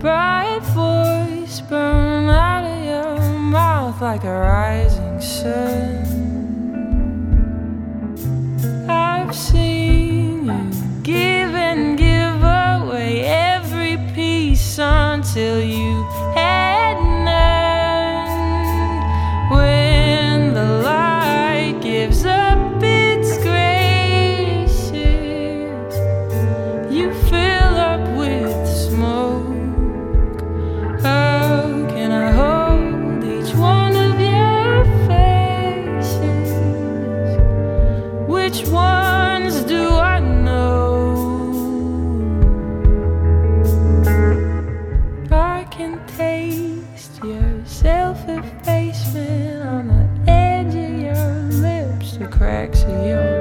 bright voice burn out of your mouth like a rising sun. I've seen you give and give away every piece until you had none. When the light gives up its graces, you fill up with smoke. How can I hold each one of your faces? Which ones do I know? I can taste your self-effacement on the edge of your lips, the cracks of your